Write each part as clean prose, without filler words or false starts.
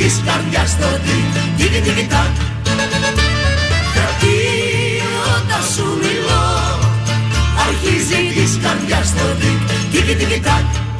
της καρδιάς το τικ-τικ-τικ-τακ. Γιατί όταν σου μιλώ αρχίζει της καρδιάς το τικ-τικ-τικ-τακ.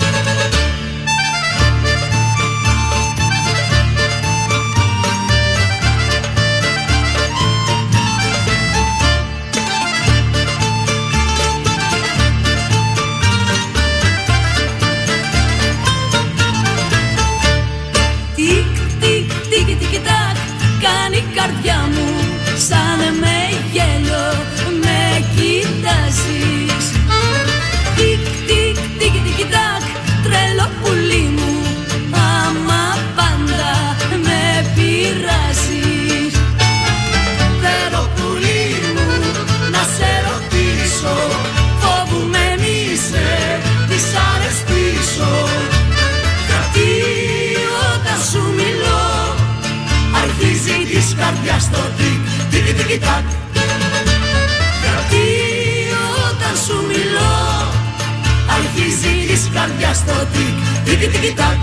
Κάνει η καρδιά μου σαν με γέλιο, με κοιτάζεις. Τικ, τικ, τικ, τικ, τακ, τρελό πουλί μου, άμα πάντα με πειράζεις. Θέλω πουλί μου να σε ρωτήσω, φοβούμαι μη σε δυσαρεστήσω. Γιατί όταν σου μιλώ αρχίζει της καρδιάς το τικ-τικ-τικ-τακ. Γιατί όταν σου μιλώ αρχίζει της καρδιάς το τικ-τικ-τικ-τακ.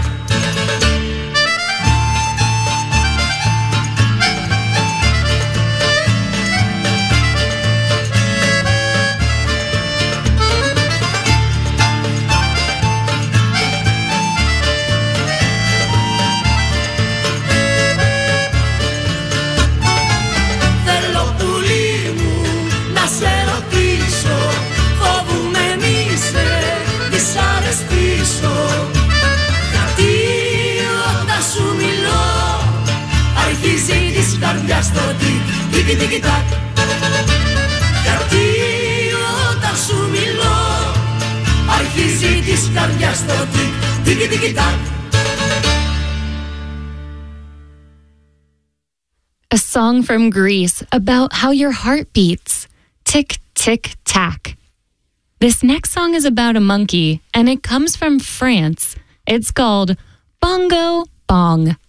Γιατί όταν σου μιλώ αρχίζει της καρδιάς το τικ-τικ-τικ-τακ. Γιατί όταν σου μιλώ αρχίζει της καρδιάς το τικ-τικ-τικ-τακ. A song from Greece about how your heart beats. Tick, tick, tack. This next song is about a monkey, and it comes from France. It's called Bongo Bong.